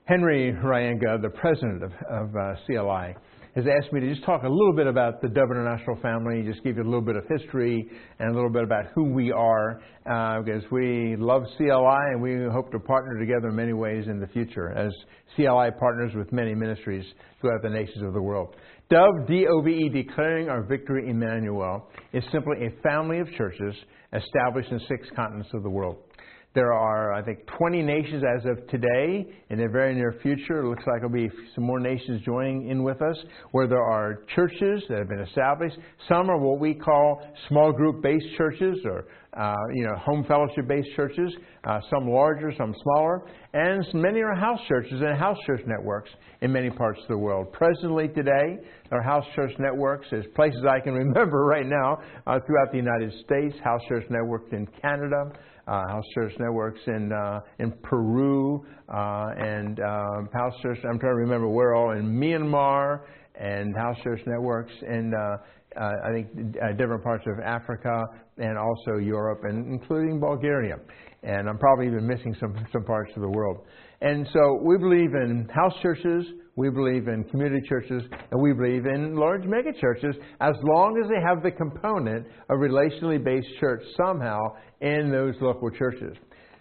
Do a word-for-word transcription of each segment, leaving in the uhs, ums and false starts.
Henry Rayanga, the president of, of uh, C L I, has asked me to just talk a little bit about the Dove International family, just give you a little bit of history and a little bit about who we are, uh, because we love C L I and we hope to partner together in many ways in the future as C L I partners with many ministries throughout the nations of the world. Dove, D O V E, Declaring Our Victory Emmanuel, is simply a family of churches established in six continents of the world. There are, I think, twenty nations as of today. In the very near future, it looks like there'll be some more nations joining in with us, where there are churches that have been established. Some are what we call small group-based churches, or uh, you know, home fellowship-based churches. Uh, some larger, some smaller, and many are house churches and house church networks in many parts of the world. Presently, today, our house church networks, as places I can remember right now, uh, throughout the United States. House church networks in Canada. Uh, house church networks in uh, in Peru, uh, and uh, house church, I'm trying to remember where all, in Myanmar, and house church networks in, uh, uh, I think, uh, different parts of Africa, and also Europe, and including Bulgaria. And I'm probably even missing some, some parts of the world. And so we believe in house churches, we believe in community churches, and we believe in large mega churches, as long as they have the component of relationally based church somehow in those local churches.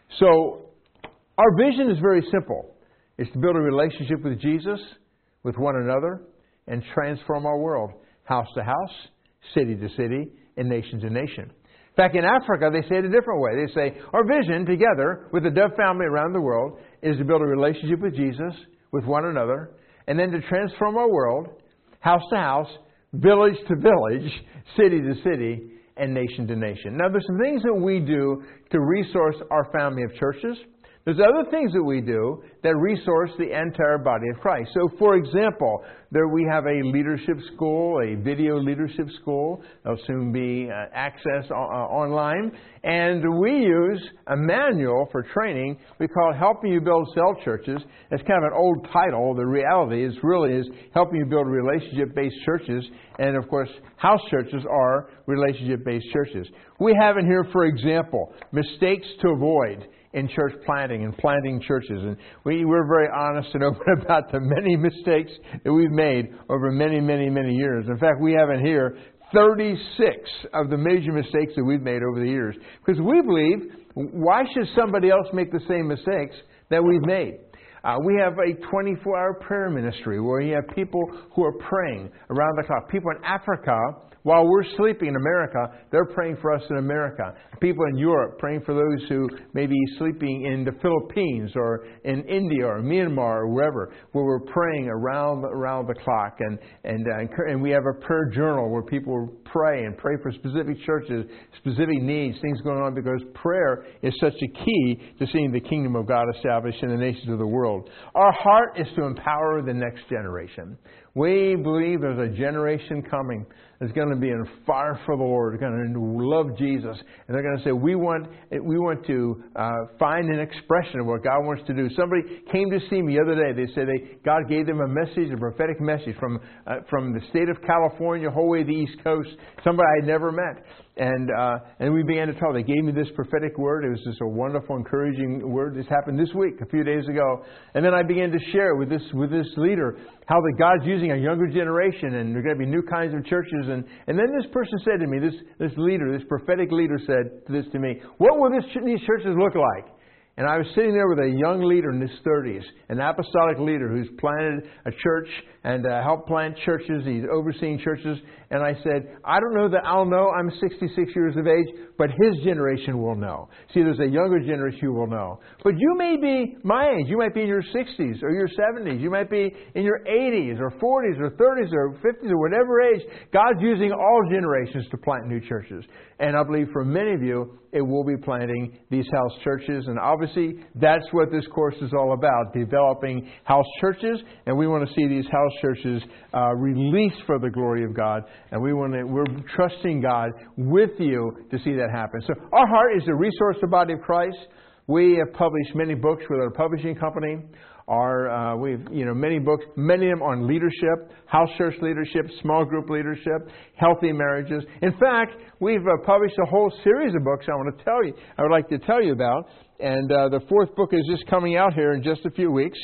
So our vision is very simple. It's to build a relationship with Jesus, with one another, and transform our world, house to house, city to city, and nation to nation. In fact, in Africa, they say it a different way. They say, our vision together with the Dove family around the world is to build a relationship with Jesus, with one another, and then to transform our world, house to house, village to village, city to city, and nation to nation. Now, there's some things that we do to resource our family of churches. There's other things that we do that resource the entire body of Christ. So, for example, there we have a leadership school, a video leadership school. There'll soon be uh, access uh, online. And we use a manual for training. We call it Helping You Build Cell Churches. It's kind of an old title. The reality is really is helping you build relationship-based churches. And, of course, house churches are relationship-based churches. We have in here, for example, mistakes to avoid in church planting and planting churches. And we, we're very honest and open about the many mistakes that we've made over many, many, many years. In fact, we have in here thirty-six of the major mistakes that we've made over the years. Because we believe, why should somebody else make the same mistakes that we've made? Uh, we have a twenty-four hour prayer ministry where you have people who are praying around the clock. People in Africa, while we're sleeping in America, they're praying for us in America. People in Europe praying for those who may be sleeping in the Philippines or in India or Myanmar or wherever, where we're praying around around the clock. And and uh, and we have a prayer journal where people pray and pray for specific churches, specific needs, things going on, because prayer is such a key to seeing the kingdom of God established in the nations of the world. Our heart is to empower the next generation. We believe there's a generation coming that's going to be on fire for the Lord. They're going to love Jesus. And they're going to say, we want we want to uh, find an expression of what God wants to do. Somebody came to see me the other day. They said they, God gave them a message, a prophetic message from uh, from the state of California, whole way to the East Coast, somebody I'd never met. And uh, and we began to talk. They gave me this prophetic word. It was just a wonderful, encouraging word. This happened this week, a few days ago. And then I began to share with this with this leader how that God's using a younger generation, and there are going to be new kinds of churches. And, and then this person said to me, this this leader, this prophetic leader said this to me, what will this, these churches look like? And I was sitting there with a young leader in his thirties, an apostolic leader who's planted a church and uh, helped plant churches. He's overseeing churches. And I said, I don't know that I'll know. I'm sixty-six years of age, but his generation will know. See, there's a younger generation who will know. But you may be my age. You might be in your sixties or your seventies. You might be in your eighties or forties or thirties or fifties or whatever age. God's using all generations to plant new churches. And I believe for many of you, it will be planting these house churches. And obviously, that's what this course is all about, developing house churches. And we want to see these house churches uh, released for the glory of God. And we want to, we're trusting God with you to see that happen. So our heart is to resource the body of Christ. We have published many books with our publishing company. Our, uh, we've, you know, many books, many of them on leadership, house church leadership, small group leadership, healthy marriages. In fact, we've uh, published a whole series of books I want to tell you, I would like to tell you about. And uh, the fourth book is just coming out here in just a few weeks.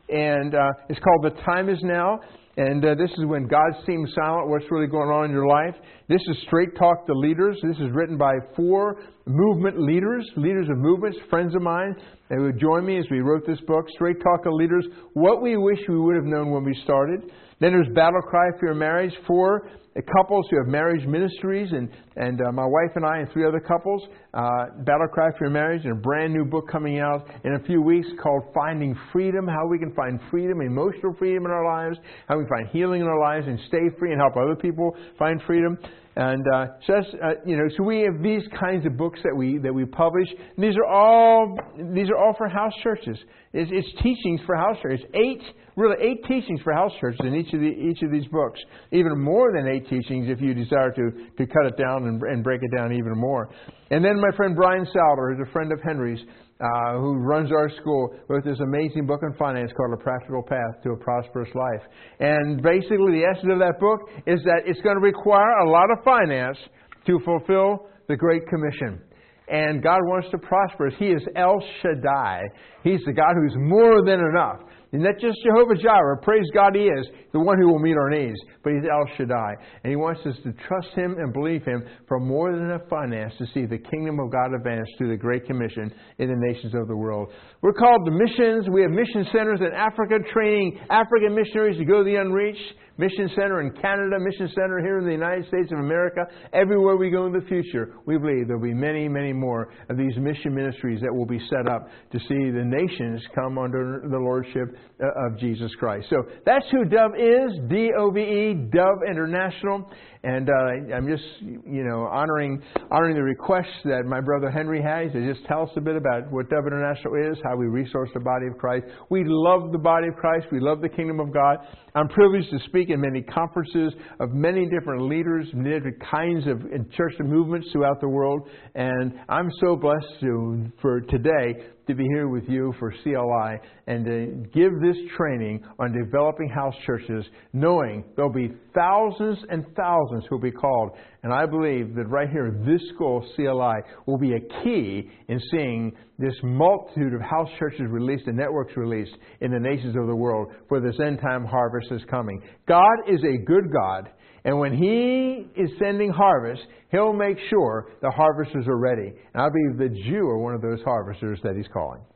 And uh, it's called The Time Is Now. And uh, this is when God seems silent, what's really going on in your life. This is Straight Talk to Leaders. This is written by four movement leaders, leaders of movements, friends of mine. They would join me as we wrote this book, Straight Talk to Leaders, What We Wish We Would Have Known When We Started. Then there's Battle Cry for Your Marriage, four couples who have marriage ministries, and, and uh, my wife and I and three other couples. Uh, Battle Cry for Your Marriage, and a brand new book coming out in a few weeks called Finding Freedom, how we can find freedom, emotional freedom in our lives, how we find healing in our lives and stay free and help other people find freedom. And uh, so that's, uh, you know, so we have these kinds of books that we that we publish. And these are all these are all for house churches. It's, it's teachings for house churches. Eight, really eight teachings for house churches in each of the each of these books. Even more than eight teachings if you desire to to cut it down and, and break it down even more. And then my friend Brian Salter, who's a friend of Henry's, Uh, who runs our school, wrote this amazing book on finance called A Practical Path to a Prosperous Life. And basically the essence of that book is that it's going to require a lot of finance to fulfill the Great Commission. And God wants to prosper us. He is El Shaddai. He's the God who's more than enough. And not just Jehovah Jireh. Praise God, He is the one who will meet our needs. But He's El Shaddai. And He wants us to trust Him and believe Him for more than enough finance to see the kingdom of God advance through the Great Commission in the nations of the world. We're called to missions. We have mission centers in Africa, training African missionaries to go to the unreached. Mission Center in Canada, Mission Center here in the United States of America. Everywhere we go in the future, we believe there will be many, many more of these mission ministries that will be set up to see the nations come under the lordship of Jesus Christ. So that's who Dove is, D O V E, Dove International. And uh, I'm just, you know, honoring honoring the requests that my brother Henry has to just tell us a bit about what Dove International is, how we resource the body of Christ. We love the body of Christ. We love the kingdom of God. I'm privileged to speak in many conferences of many different leaders, many different kinds of church movements throughout the world. And I'm so blessed to, for today to be here with you for C L I and to give this training on developing house churches, knowing there'll be thousands and thousands who will be called. And I believe that right here, this school, C L I, will be a key in seeing this multitude of house churches released and networks released in the nations of the world, for this end time harvest is coming. God is a good God. And when He is sending harvest, He'll make sure the harvesters are ready. And I believe the Jew are one of those harvesters that He's calling.